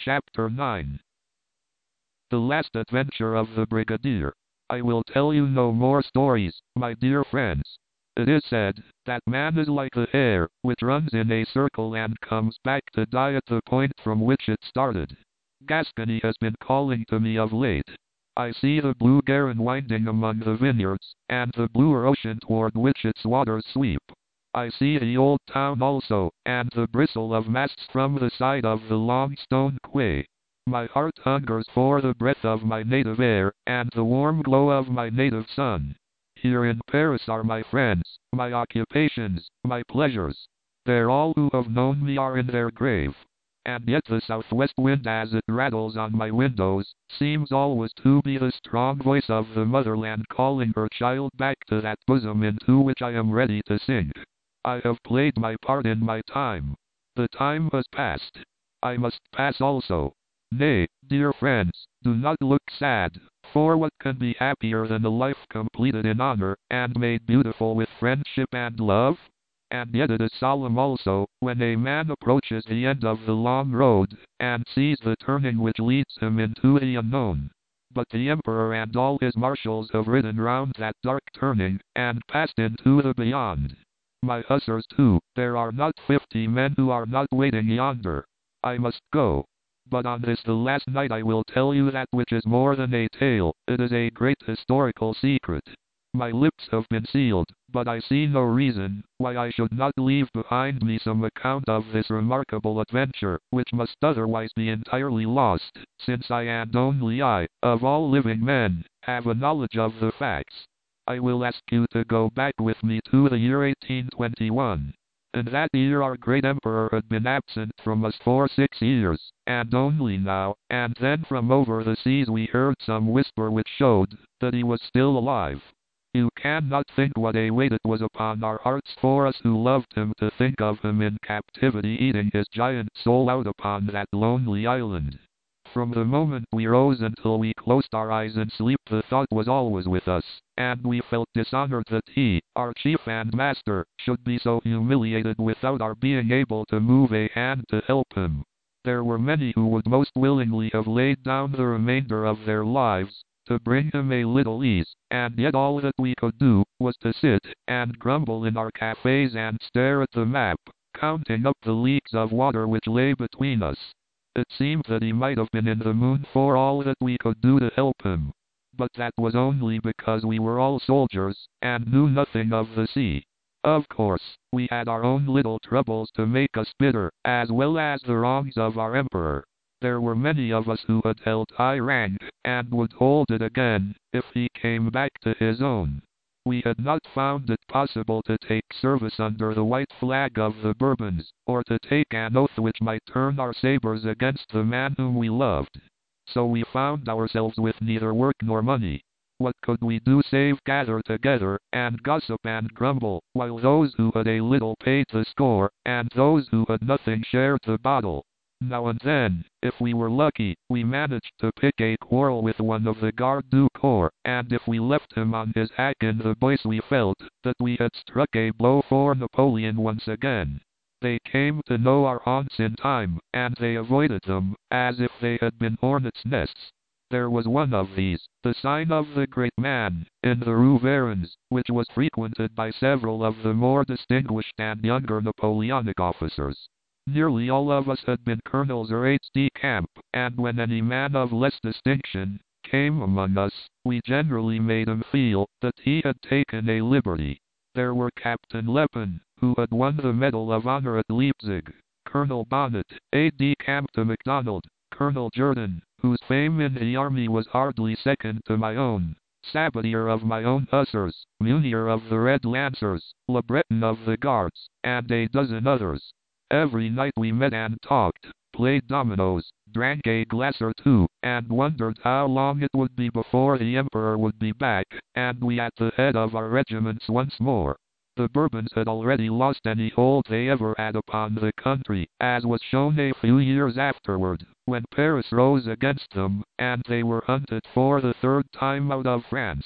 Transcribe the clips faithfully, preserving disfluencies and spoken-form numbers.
Chapter nine. The Last Adventure of the Brigadier. I will tell you no more stories, my dear friends. It is said that man is like the air, which runs in a circle and comes back to die at the point from which it started. Gascony has been calling to me of late. I see the blue Garonne winding among the vineyards, and the bluer ocean toward which its waters sweep. I see the old town also, and the bristle of masts from the side of the long stone quay. My heart hungers for the breath of my native air, and the warm glow of my native sun. Here in Paris are my friends, my occupations, my pleasures. There all who have known me are in their grave. And yet the southwest wind as it rattles on my windows, seems always to be the strong voice of the motherland calling her child back to that bosom into which I am ready to sink. I have played my part in my time. The time has passed. I must pass also. Nay, dear friends, do not look sad, for what can be happier than a life completed in honor, and made beautiful with friendship and love? And yet it is solemn also, when a man approaches the end of the long road, and sees the turning which leads him into the unknown. But the Emperor and all his marshals have ridden round that dark turning, and passed into the beyond. My hussars too, there are not fifty men who are not waiting yonder. I must go. But on this the last night I will tell you that which is more than a tale, it is a great historical secret. My lips have been sealed, but I see no reason why I should not leave behind me some account of this remarkable adventure, which must otherwise be entirely lost, since I and only I, of all living men, have a knowledge of the facts. I will ask you to go back with me to the year eighteen twenty-one. In that year our great emperor had been absent from us for six years, and only now and then from over the seas we heard some whisper which showed that he was still alive. You cannot think what a weight it was upon our hearts for us who loved him to think of him in captivity eating his giant soul out upon that lonely island. From the moment we rose until we closed our eyes in sleep the thought was always with us, and we felt dishonored that he, our chief and master, should be so humiliated without our being able to move a hand to help him. There were many who would most willingly have laid down the remainder of their lives to bring him a little ease, and yet all that we could do was to sit and grumble in our cafes and stare at the map, counting up the leagues of water which lay between us. It seemed that he might have been in the moon for all that we could do to help him. But that was only because we were all soldiers, and knew nothing of the sea. Of course, we had our own little troubles to make us bitter, as well as the wrongs of our emperor. There were many of us who had held high rank, and would hold it again, if he came back to his own. We had not found it possible to take service under the white flag of the Bourbons, or to take an oath which might turn our sabers against the man whom we loved. So we found ourselves with neither work nor money. What could we do save gather together, and gossip and grumble, while those who had a little paid the score, and those who had nothing shared the bottle? Now and then, if we were lucky, we managed to pick a quarrel with one of the Garde du Corps, and if we left him on his hack in the Bois we felt that we had struck a blow for Napoleon once again. They came to know our haunts in time, and they avoided them, as if they had been hornets' nests. There was one of these, the sign of the great man, in the Rue Varens, which was frequented by several of the more distinguished and younger Napoleonic officers. Nearly all of us had been colonels or aides de camp, and when any man of less distinction came among us, we generally made him feel that he had taken a liberty. There were Captain Lepin, who had won the Medal of Honor at Leipzig, Colonel Bonnet, aide de camp to MacDonald, Colonel Jourdan, whose fame in the army was hardly second to my own, Sabatier of my own hussars, Munier of the Red Lancers, Le Breton of the Guards, and a dozen others. Every night we met and talked, played dominoes, drank a glass or two, and wondered how long it would be before the Emperor would be back, and we at the head of our regiments once more. The Bourbons had already lost any hold they ever had upon the country, as was shown a few years afterward, when Paris rose against them, and they were hunted for the third time out of France.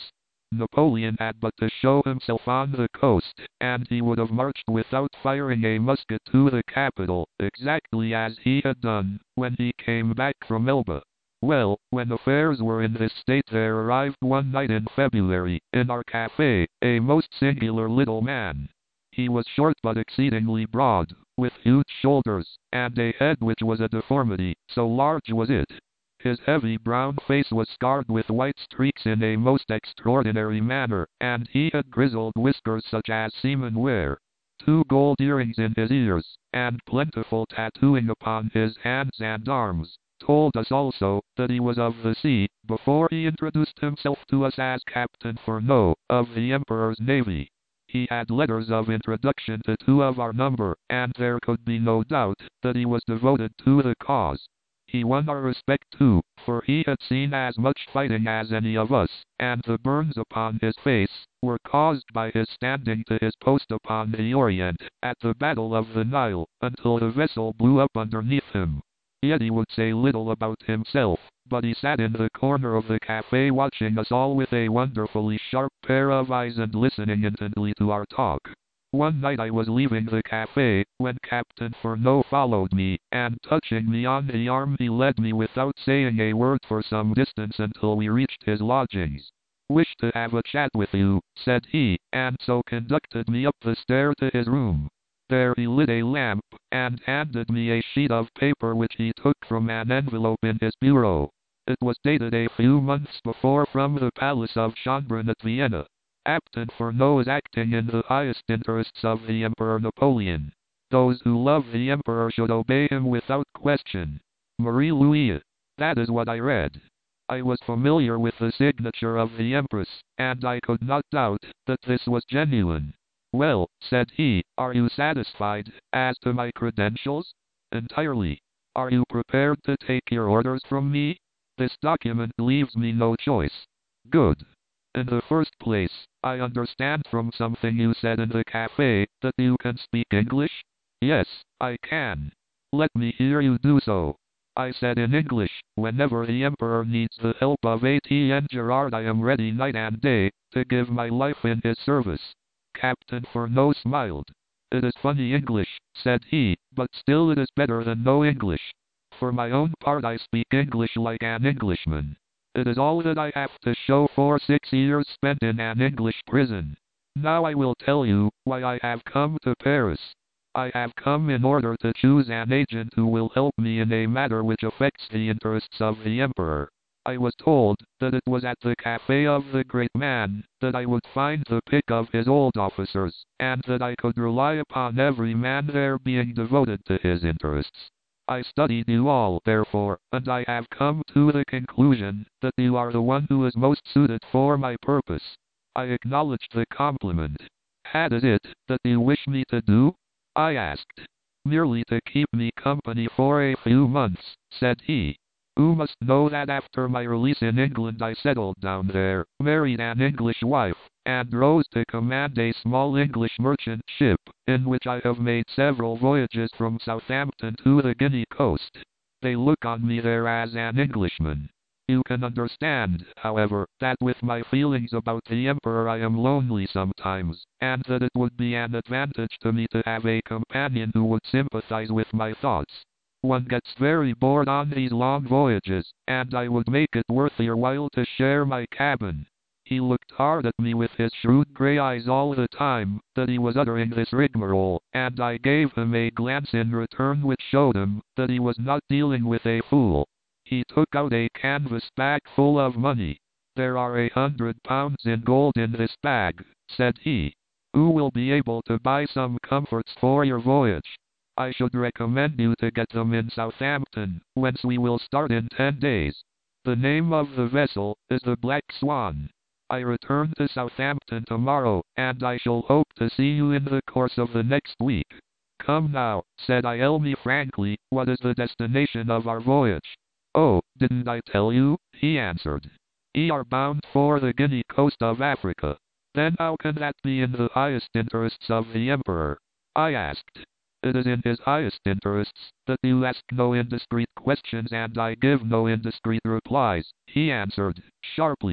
Napoleon had but to show himself on the coast, and he would have marched without firing a musket to the capital, exactly as he had done when he came back from Elba. Well, when affairs were in this state, there arrived one night in February, in our cafe, a most singular little man. He was short but exceedingly broad, with huge shoulders, and a head which was a deformity, so large was it. His heavy brown face was scarred with white streaks in a most extraordinary manner, and he had grizzled whiskers such as seamen wear. Two gold earrings in his ears, and plentiful tattooing upon his hands and arms, told us also that he was of the sea, before he introduced himself to us as Captain Furneaux, of the Emperor's Navy. He had letters of introduction to two of our number, and there could be no doubt that he was devoted to the cause. He won our respect too, for he had seen as much fighting as any of us, and the burns upon his face were caused by his standing to his post upon the Orient, at the Battle of the Nile, until the vessel blew up underneath him. Yet he would say little about himself, but he sat in the corner of the cafe watching us all with a wonderfully sharp pair of eyes and listening intently to our talk. One night I was leaving the cafe, when Captain Furneaux followed me, and touching me on the arm he led me without saying a word for some distance until we reached his lodgings. "Wish to have a chat with you," said he, and so conducted me up the stair to his room. There he lit a lamp, and handed me a sheet of paper which he took from an envelope in his bureau. It was dated a few months before from the Palace of Schönbrunn at Vienna. Captain Furneaux is acting in the highest interests of the Emperor Napoleon. Those who love the Emperor should obey him without question. Marie Louise. That is what I read. I was familiar with the signature of the Empress, and I could not doubt that this was genuine. "Well," said he, "are you satisfied as to my credentials?" "Entirely." "Are you prepared to take your orders from me?" "This document leaves me no choice." "Good. In the first place, I understand from something you said in the cafe that you can speak English?" "Yes, I can." "Let me hear you do so." I said in English, "Whenever the Emperor needs the help of Etienne Gerard, I am ready night and day to give my life in his service." Captain Furneaux smiled. "It is funny English," said he, "but still it is better than no English. For my own part I speak English like an Englishman. It is all that I have to show for six years spent in an English prison. Now I will tell you why I have come to Paris. I have come in order to choose an agent who will help me in a matter which affects the interests of the Emperor. I was told that it was at the cafe of the great man that I would find the pick of his old officers, and that I could rely upon every man there being devoted to his interests. I studied you all, therefore, and I have come to the conclusion that you are the one who is most suited for my purpose." I acknowledged the compliment. "What is it that you wish me to do?" I asked. "Merely to keep me company for a few months," said he. "You must know that after my release in England I settled down there, married an English wife, and rose to command a small English merchant ship, in which I have made several voyages from Southampton to the Guinea coast. They look on me there as an Englishman. You can understand, however, that with my feelings about the Emperor I am lonely sometimes, and that it would be an advantage to me to have a companion who would sympathize with my thoughts. One gets very bored on these long voyages, and I would make it worth your while to share my cabin." He looked hard at me with his shrewd grey eyes all the time that he was uttering this rigmarole, and I gave him a glance in return which showed him that he was not dealing with a fool. He took out a canvas bag full of money. "There are a hundred pounds in gold in this bag," said he. "You will be able to buy some comforts for your voyage. I should recommend you to get them in Southampton, whence we will start in ten days. The name of the vessel is the Black Swan. I return to Southampton tomorrow, and I shall hope to see you in the course of the next week. Come now," said I, "tell me frankly, what is the destination of our voyage?" "Oh, didn't I tell you?" he answered. "We are bound for the Guinea coast of Africa." "Then how can that be in the highest interests of the Emperor?" I asked. "It is in his highest interests that you ask no indiscreet questions and I give no indiscreet replies," he answered, sharply.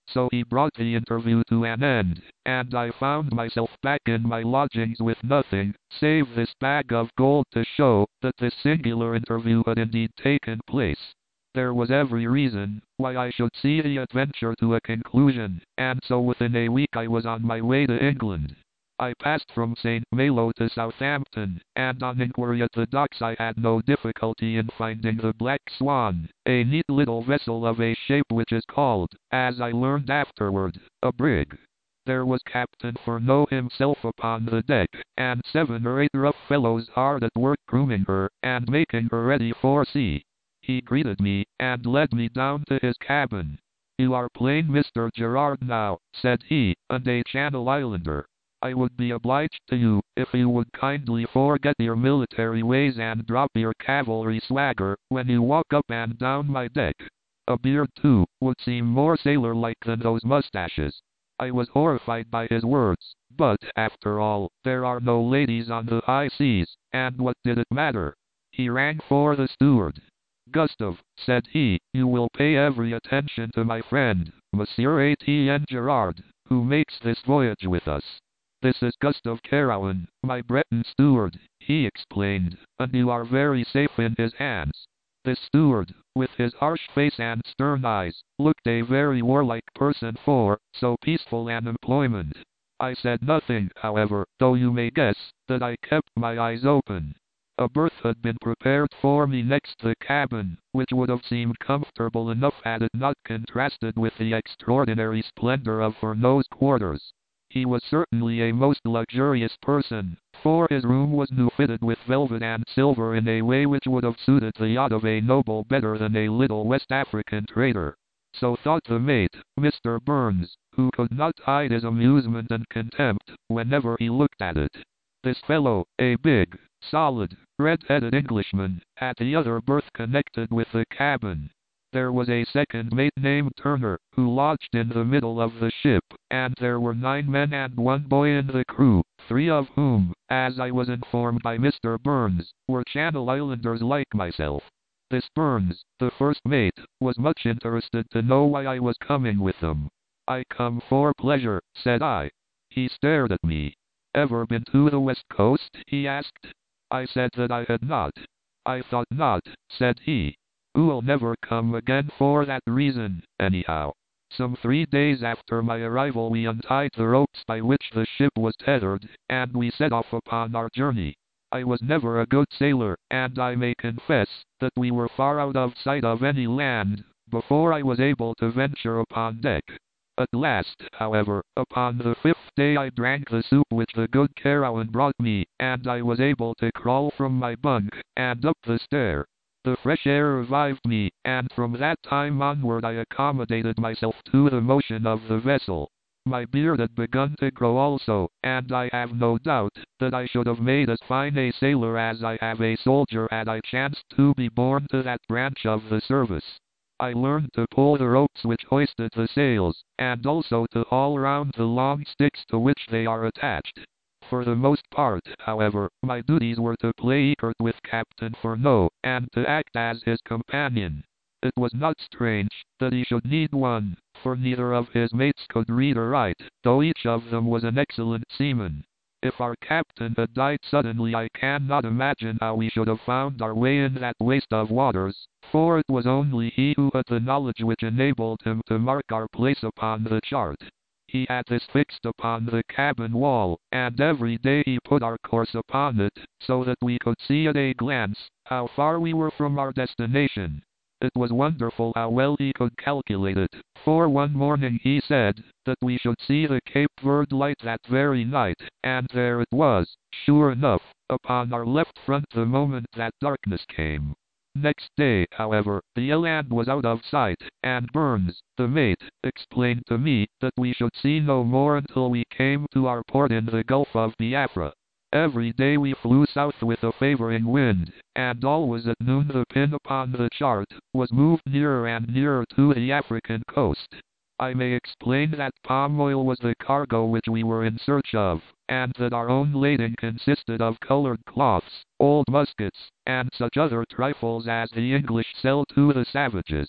So he brought the interview to an end, and I found myself back in my lodgings with nothing, save this bag of gold to show that this singular interview had indeed taken place. There was every reason why I should see the adventure to a conclusion, and so within a week I was on my way to England. I passed from Saint Malo to Southampton, and on inquiry at the docks I had no difficulty in finding the Black Swan, a neat little vessel of a shape which is called, as I learned afterward, a brig. There was Captain Furneaux himself upon the deck, and seven or eight rough fellows hard at work grooming her, and making her ready for sea. He greeted me, and led me down to his cabin. "You are plain Mister Gerard now," said he, "and a Channel Islander. I would be obliged to you, if you would kindly forget your military ways and drop your cavalry swagger, when you walk up and down my deck. A beard, too, would seem more sailor-like than those mustaches." I was horrified by his words, but, after all, there are no ladies on the high seas, and what did it matter? He rang for the steward. "Gustave," said he, "you will pay every attention to my friend, Monsieur Etienne Gerard, who makes this voyage with us. This is Gustave Carouan, my Breton steward," he explained, "and you are very safe in his hands." This steward, with his harsh face and stern eyes, looked a very warlike person for so peaceful an employment. I said nothing, however, though you may guess that I kept my eyes open. A berth had been prepared for me next the cabin, which would have seemed comfortable enough had it not contrasted with the extraordinary splendor of Furneaux's quarters. He was certainly a most luxurious person, for his room was new fitted with velvet and silver in a way which would have suited the yacht of a noble better than a little West African trader. So thought the mate, Mister Burns, who could not hide his amusement and contempt whenever he looked at it. This fellow, a big, solid, red-headed Englishman, had the other berth connected with the cabin. There was a second mate named Turner, who lodged in the middle of the ship, and there were nine men and one boy in the crew, three of whom, as I was informed by Mister Burns, were Channel Islanders like myself. This Burns, the first mate, was much interested to know why I was coming with them. "I come for pleasure," said I. He stared at me. "Ever been to the West Coast?" he asked. I said that I had not. "I thought not," said he. "You'll never come again for that reason, anyhow." Some three days after my arrival we untied the ropes by which the ship was tethered, and we set off upon our journey. I was never a good sailor, and I may confess that we were far out of sight of any land, before I was able to venture upon deck. At last, however, upon the fifth day I drank the soup which the good Carouan brought me, and I was able to crawl from my bunk, and up the stair. The fresh air revived me, and from that time onward I accommodated myself to the motion of the vessel. My beard had begun to grow also, and I have no doubt that I should have made as fine a sailor as I have a soldier had I chanced to be born to that branch of the service. I learned to pull the ropes which hoisted the sails, and also to haul round the long sticks to which they are attached. For the most part, however, my duties were to play écarte with Captain Furneaux, and to act as his companion. It was not strange that he should need one, for neither of his mates could read or write, though each of them was an excellent seaman. If our captain had died suddenly I cannot imagine how we should have found our way in that waste of waters, for it was only he who had the knowledge which enabled him to mark our place upon the chart. He had this fixed upon the cabin wall, and every day he put our course upon it, so that we could see at a glance how far we were from our destination. It was wonderful how well he could calculate it, for one morning he said that we should see the Cape Verde light that very night, and there it was, sure enough, upon our left front the moment that darkness came. Next day, however, the land was out of sight, and Burns, the mate, explained to me that we should see no more until we came to our port in the Gulf of Biafra. Every day we flew south with a favoring wind, and always at noon the pin upon the chart was moved nearer and nearer to the African coast. I may explain that palm oil was the cargo which we were in search of, and that our own lading consisted of colored cloths, old muskets, and such other trifles as the English sell to the savages.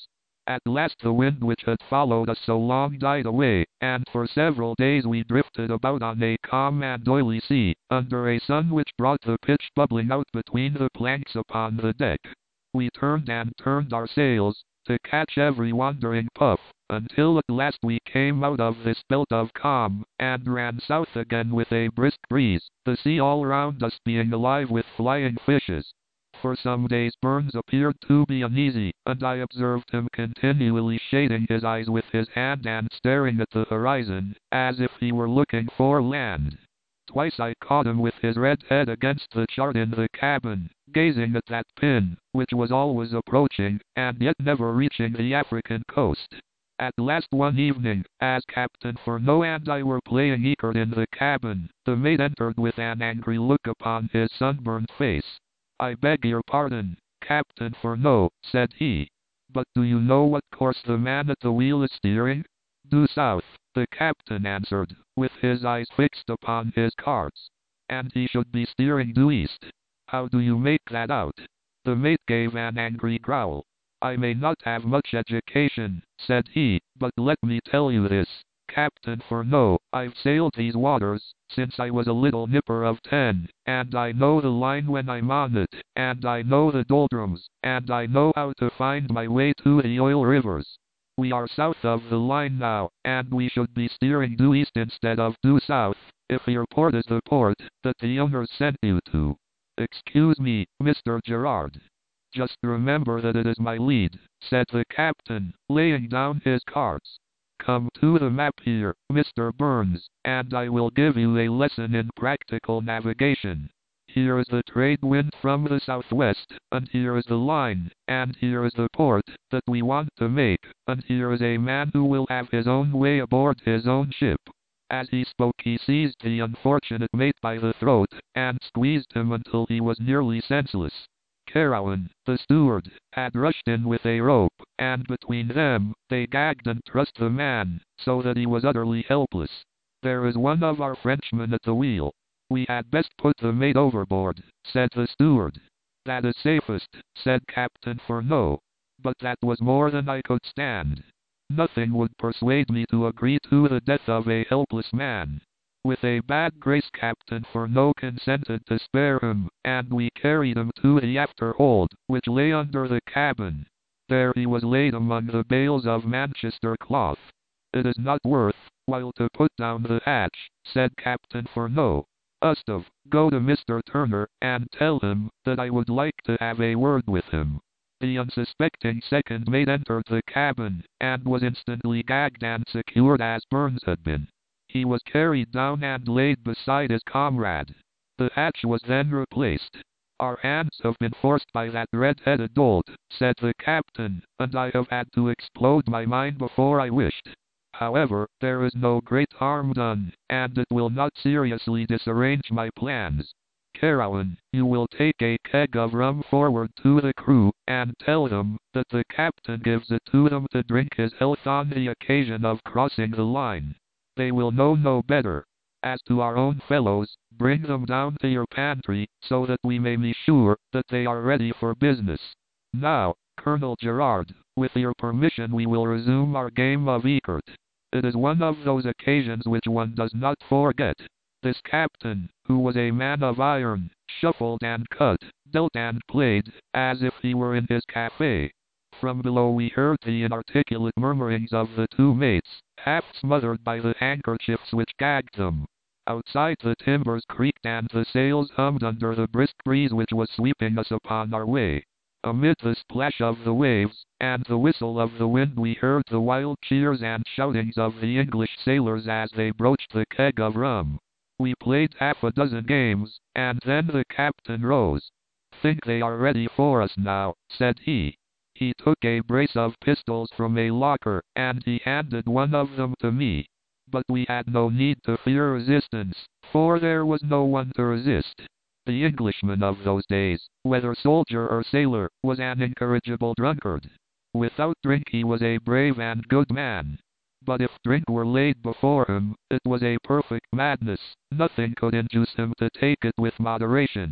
At last the wind which had followed us so long died away, and for several days we drifted about on a calm and oily sea, under a sun which brought the pitch bubbling out between the planks upon the deck. We turned and turned our sails, to catch every wandering puff, until at last we came out of this belt of calm, and ran south again with a brisk breeze, the sea all round us being alive with flying fishes. For some days Burns appeared to be uneasy, and I observed him continually shading his eyes with his hand and staring at the horizon, as if he were looking for land. Twice I caught him with his red head against the chart in the cabin, gazing at that pin, which was always approaching, and yet never reaching the African coast. At last one evening, as Captain Furneaux and I were playing ecarte in the cabin, the mate entered with an angry look upon his sunburned face. "I beg your pardon, Captain Furneaux," said he, "but do you know what course the man at the wheel is steering?" "Due south," the captain answered, with his eyes fixed upon his cards. "And he should be steering due east. How do you make that out?" The mate gave an angry growl. "I may not have much education," said he, "but let me tell you this, Captain Furneaux, I've sailed these waters since I was a little nipper of ten, and I know the line when I'm on it, and I know the doldrums, and I know how to find my way to the oil rivers. We are south of the line now, and we should be steering due east instead of due south, if your port is the port that the owners sent you to. Excuse me, Mister Gerard." "Just remember that it is my lead," said the captain, laying down his cards. "Come to the map here, Mister Burns, and I will give you a lesson in practical navigation. Here is the trade wind from the southwest, and here is the line, and here is the port that we want to make, and here is a man who will have his own way aboard his own ship." As he spoke he seized the unfortunate mate by the throat, and squeezed him until he was nearly senseless. Carawan, the steward, had rushed in with a rope, and between them, they gagged and trussed the man, so that he was utterly helpless. "There is one of our Frenchmen at the wheel. We had best put the mate overboard," said the steward. "That is safest," said Captain Furneaux. But that was more than I could stand. Nothing would persuade me to agree to the death of a helpless man. With a bad grace Captain Furneaux consented to spare him, and we carried him to the after hold, which lay under the cabin. There he was laid among the bales of Manchester cloth. "It is not worth while to put down the hatch," said Captain Furneaux. "Ustave, go to Mister Turner, and tell him that I would like to have a word with him." The unsuspecting second mate entered the cabin, and was instantly gagged and secured as Burns had been. He was carried down and laid beside his comrade. The hatch was then replaced. "Our hands have been forced by that red-headed dolt," said the captain, "and I have had to explode my mine before I wished. However, there is no great harm done, and it will not seriously disarrange my plans. Carawan, you will take a keg of rum forward to the crew, and tell them that the captain gives it to them to drink his health on the occasion of crossing the line. They will know no better. As to our own fellows, bring them down to your pantry, so that we may be sure that they are ready for business. Now, Colonel Gerard, with your permission we will resume our game of ecarte. It is one of those occasions which one does not forget." This captain, who was a man of iron, shuffled and cut, dealt and played, as if he were in his cafe. From below we heard the inarticulate murmurings of the two mates, half smothered by the handkerchiefs which gagged them. Outside the timbers creaked and the sails hummed under the brisk breeze which was sweeping us upon our way. Amid the splash of the waves, and the whistle of the wind we heard the wild cheers and shoutings of the English sailors as they broached the keg of rum. We played half a dozen games, and then the captain rose. "Think they are ready for us now," said he. He took a brace of pistols from a locker, and he handed one of them to me. But we had no need to fear resistance, for there was no one to resist. The Englishman of those days, whether soldier or sailor, was an incorrigible drunkard. Without drink he was a brave and good man. But if drink were laid before him, it was a perfect madness. Nothing could induce him to take it with moderation.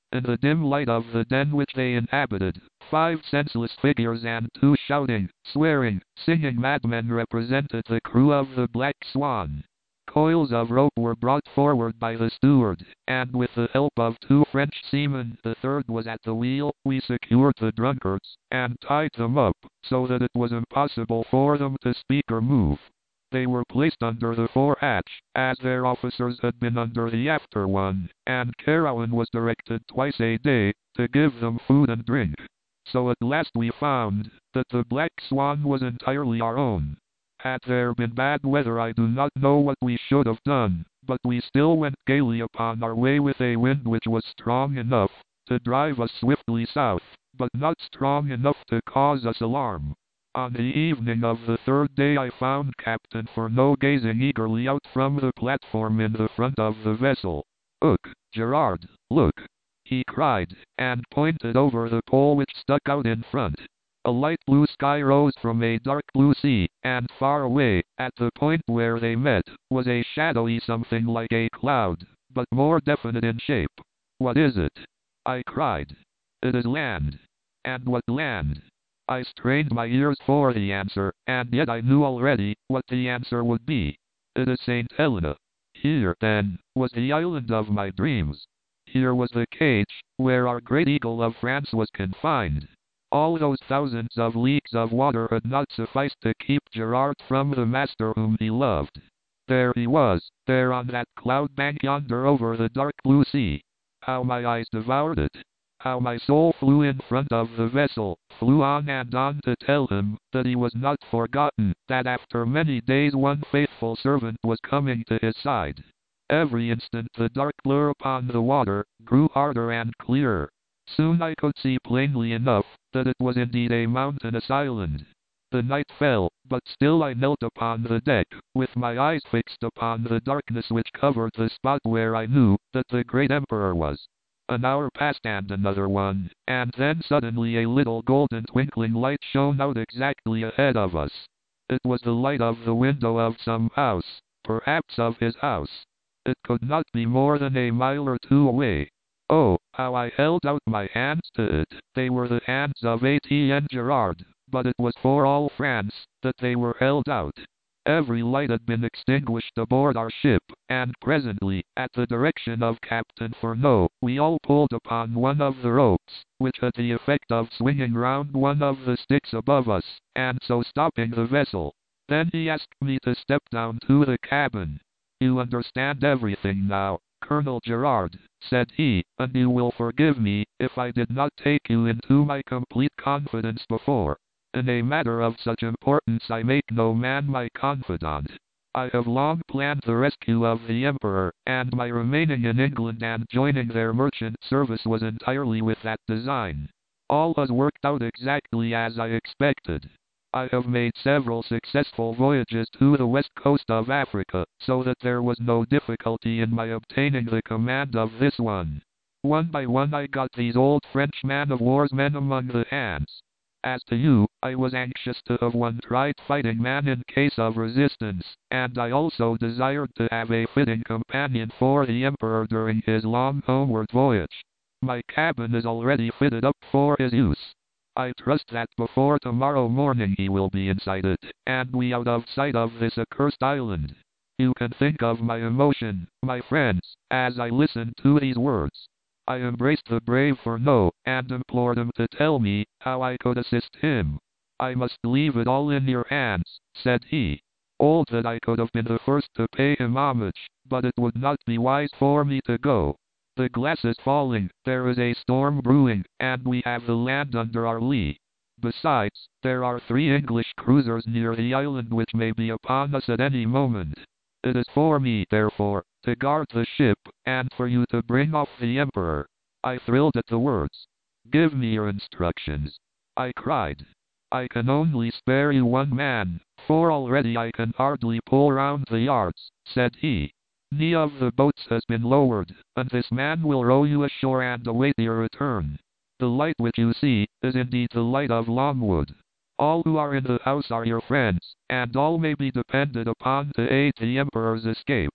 In the dim light of the den which they inhabited, five senseless figures and two shouting, swearing, singing madmen represented the crew of the Black Swan. Coils of rope were brought forward by the steward, and with the help of two French seamen, the third was at the wheel, we secured the drunkards, and tied them up, so that it was impossible for them to speak or move. They were placed under the fore-hatch, as their officers had been under the after one, and Carowan was directed twice a day to give them food and drink. So at last we found that the Black Swan was entirely our own. Had there been bad weather, I do not know what we should have done, but we still went gaily upon our way with a wind which was strong enough to drive us swiftly south, but not strong enough to cause us alarm. On the evening of the third day I found Captain Furneaux gazing eagerly out from the platform in the front of the vessel. "Look, Gerard, look!" he cried, and pointed over the pole which stuck out in front. A light blue sky rose from a dark blue sea, and far away, at the point where they met, was a shadowy something like a cloud, but more definite in shape. "What is it?" I cried. "It is land." "And what land?" I strained my ears for the answer, and yet I knew already what the answer would be. "It is Saint Helena." Here, then, was the island of my dreams. Here was the cage where our great eagle of France was confined. All those thousands of leagues of water had not sufficed to keep Gerard from the master whom he loved. There he was, there on that cloud bank yonder over the dark blue sea. How my eyes devoured it! How my soul flew in front of the vessel, flew on and on to tell him that he was not forgotten, that after many days one faithful servant was coming to his side. Every instant the dark blur upon the water grew harder and clearer. Soon I could see plainly enough that it was indeed a mountainous island. The night fell, but still I knelt upon the deck, with my eyes fixed upon the darkness which covered the spot where I knew that the great emperor was. An hour passed and another one, and then suddenly a little golden twinkling light shone out exactly ahead of us. It was the light of the window of some house, perhaps of his house. It could not be more than a mile or two away. Oh, how I held out my hands to it! They were the hands of Etienne Gerard, but it was for all France that they were held out. Every light had been extinguished aboard our ship, and presently, at the direction of Captain Furneaux, we all pulled upon one of the ropes, which had the effect of swinging round one of the sticks above us, and so stopping the vessel. Then he asked me to step down to the cabin. "You understand everything now, Colonel Gerard," said he, "and you will forgive me if I did not take you into my complete confidence before. In a matter of such importance I make no man my confidant. I have long planned the rescue of the Emperor, and my remaining in England and joining their merchant service was entirely with that design. All has worked out exactly as I expected. I have made several successful voyages to the west coast of Africa, so that there was no difficulty in my obtaining the command of this one. One by one I got these old French man-of-war's men among the hands. As to you, I was anxious to have one tried fighting man in case of resistance, and I also desired to have a fitting companion for the Emperor during his long homeward voyage. My cabin is already fitted up for his use. I trust that before tomorrow morning he will be inside it, and we out of sight of this accursed island. You can think of my emotion, my friends, as I listened to these words. I embraced the brave Furneaux, and implored him to tell me how I could assist him. "I must leave it all in your hands," said he. "Oh, that I could have been the first to pay him homage, but it would not be wise for me to go. The glass is falling, there is a storm brewing, and we have the land under our lee. Besides, there are three English cruisers near the island which may be upon us at any moment. It is for me, therefore, to guard the ship, and for you to bring off the Emperor." I thrilled at the words. "Give me your instructions," I cried. "I can only spare you one man, for already I can hardly pull round the yards," said he. "Any of the boats has been lowered, and this man will row you ashore and await your return. The light which you see is indeed the light of Longwood. All who are in the house are your friends, and all may be depended upon to aid the Emperor's escape.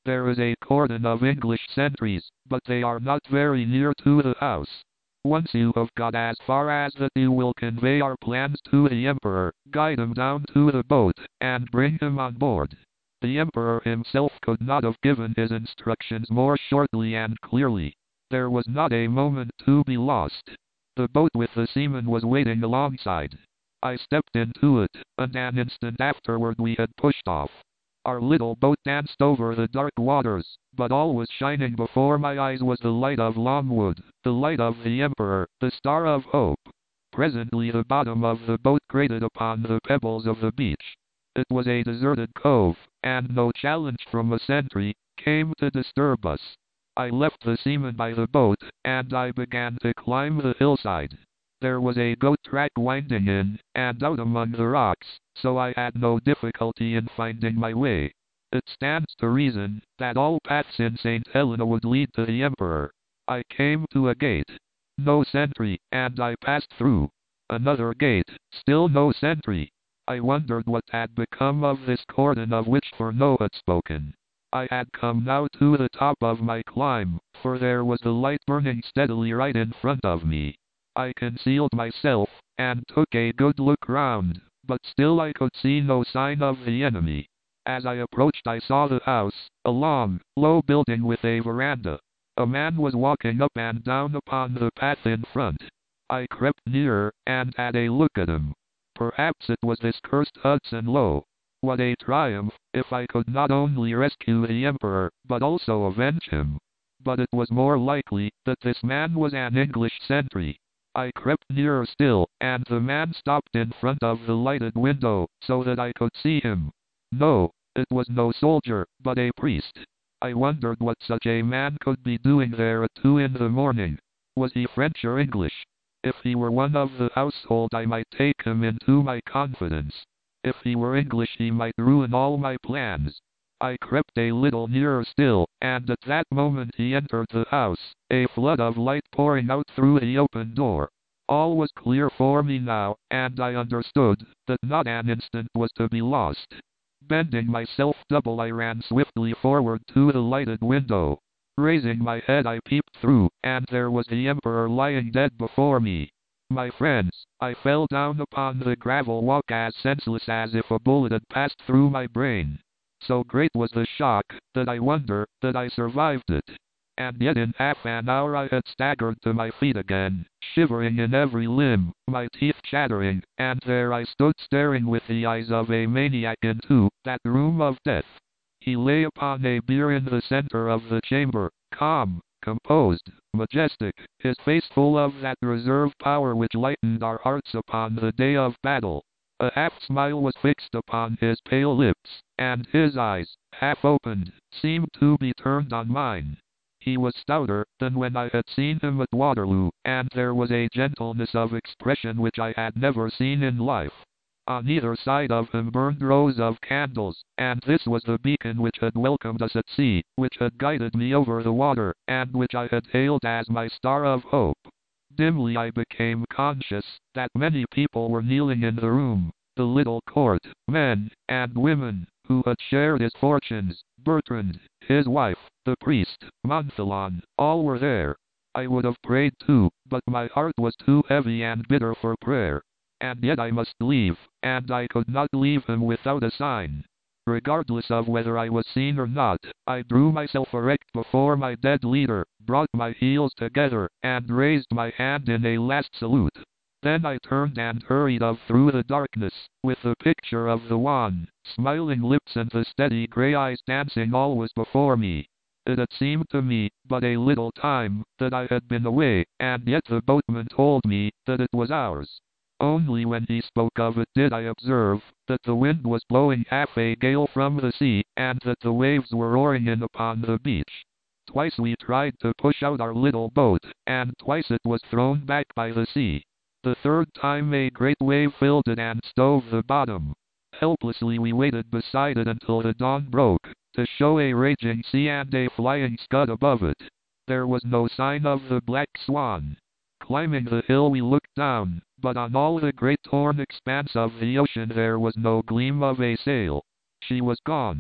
There is a cordon of English sentries, but they are not very near to the house. Once you have got as far as that, you will convey our plans to the Emperor, guide him down to the boat, and bring him on board. The Emperor himself could not have given his instructions more shortly and clearly. There was not a moment to be lost. The boat with the seaman was waiting alongside. I stepped into it, and an instant afterward we had pushed off. Our little boat danced over the dark waters, but all was shining before my eyes was the light of Longwood, the light of the Emperor, the star of hope. Presently the bottom of the boat grated upon the pebbles of the beach. It was a deserted cove, and no challenge from a sentry came to disturb us. I left the seaman by the boat, and I began to climb the hillside. There was a goat track winding in and out among the rocks, so I had no difficulty in finding my way. It stands to reason that all paths in Saint Helena would lead to the Emperor. I came to a gate. No sentry, and I passed through. Another gate, still no sentry. I wondered what had become of this cordon of which Furneaux had spoken. I had come now to the top of my climb, for there was the light burning steadily right in front of me. I concealed myself, and took a good look round, but still I could see no sign of the enemy. As I approached I saw the house, a long, low building with a veranda. A man was walking up and down upon the path in front. I crept nearer, and had a look at him. Perhaps it was this cursed Hudson Lowe. What a triumph, if I could not only rescue the Emperor, but also avenge him. But it was more likely that this man was an English sentry. I crept nearer still, and the man stopped in front of the lighted window, so that I could see him. No, it was no soldier, but a priest. I wondered what such a man could be doing there at two in the morning. Was he French or English? If he were one of the household I might take him into my confidence. If he were English he might ruin all my plans. I crept a little nearer still, and at that moment he entered the house, a flood of light pouring out through the open door. All was clear for me now, and I understood that not an instant was to be lost. Bending myself double I ran swiftly forward to the lighted window. Raising my head I peeped through, and there was the Emperor lying dead before me. My friends, I fell down upon the gravel walk as senseless as if a bullet had passed through my brain. So great was the shock, that I wonder that I survived it. And yet in half an hour I had staggered to my feet again, shivering in every limb, my teeth chattering, and there I stood staring with the eyes of a maniac into that room of death. He lay upon a bier in the center of the chamber, calm, composed, majestic, his face full of that reserve power which lightened our hearts upon the day of battle. A half smile was fixed upon his pale lips, and his eyes, half opened, seemed to be turned on mine. He was stouter than when I had seen him at Waterloo, and there was a gentleness of expression which I had never seen in life. On either side of him burned rows of candles, and this was the beacon which had welcomed us at sea, which had guided me over the water, and which I had hailed as my star of hope. Dimly I became conscious that many people were kneeling in the room, the little court, men and women, who had shared his fortunes, Bertrand, his wife, the priest, Montholon, all were there. I would have prayed too, but my heart was too heavy and bitter for prayer. And yet I must leave, and I could not leave him without a sign. Regardless of whether I was seen or not, I drew myself erect before my dead leader, brought my heels together, and raised my hand in a last salute. Then I turned and hurried off through the darkness, with the picture of the wan, smiling lips and the steady grey eyes dancing always before me. It had seemed to me, but a little time, that I had been away, and yet the boatman told me that it was ours. Only when he spoke of it did I observe that the wind was blowing half a gale from the sea, and that the waves were roaring in upon the beach. Twice we tried to push out our little boat, and twice it was thrown back by the sea. The third time a great wave filled it and stove the bottom. Helplessly we waited beside it until the dawn broke, to show a raging sea and a flying scud above it. There was no sign of the Black Swan. Climbing the hill we looked down, but on all the great torn expanse of the ocean there was no gleam of a sail. She was gone.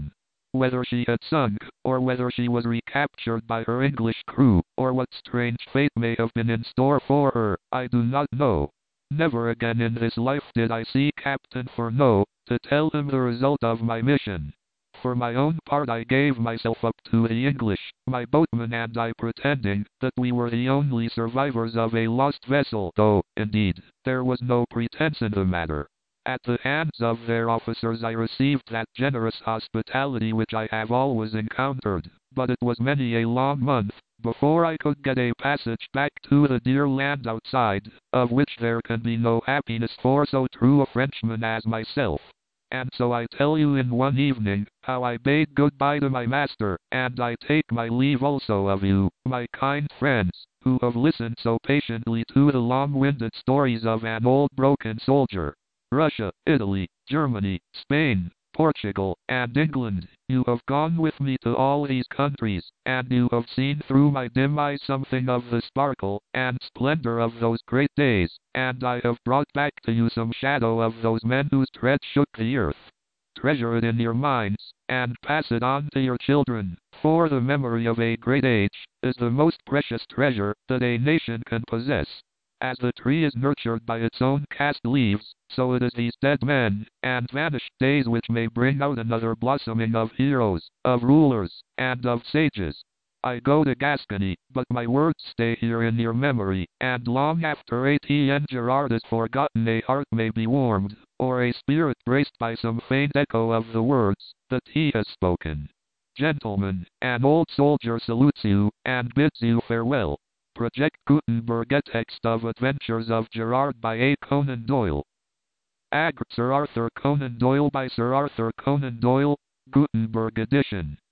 Whether she had sunk, or whether she was recaptured by her English crew, or what strange fate may have been in store for her, I do not know. Never again in this life did I see Captain Furneaux, to tell him the result of my mission. For my own part I gave myself up to the English, my boatman and I, pretending that we were the only survivors of a lost vessel, though, indeed, there was no pretense in the matter. At the hands of their officers I received that generous hospitality which I have always encountered, but it was many a long month before I could get a passage back to the dear land outside, of which there can be no happiness for so true a Frenchman as myself. And so I tell you in one evening, how I bade goodbye to my master, and I take my leave also of you, my kind friends, who have listened so patiently to the long-winded stories of an old broken soldier. Russia, Italy, Germany, Spain, Portugal, and England, you have gone with me to all these countries, and you have seen through my dim eyes something of the sparkle and splendor of those great days, and I have brought back to you some shadow of those men whose tread shook the earth. Treasure it in your minds, and pass it on to your children, for the memory of a great age is the most precious treasure that a nation can possess. As the tree is nurtured by its own cast leaves, so it is these dead men and vanished days which may bring out another blossoming of heroes, of rulers, and of sages. I go to Gascony, but my words stay here in your memory, and long after Etienne Gerard is forgotten a heart may be warmed, or a spirit braced by some faint echo of the words that he has spoken. Gentlemen, an old soldier salutes you, and bids you farewell. Project Gutenberg, a text of Adventures of Gerard by A. Conan Doyle. Ag. Sir Arthur Conan Doyle by Sir Arthur Conan Doyle, Gutenberg edition.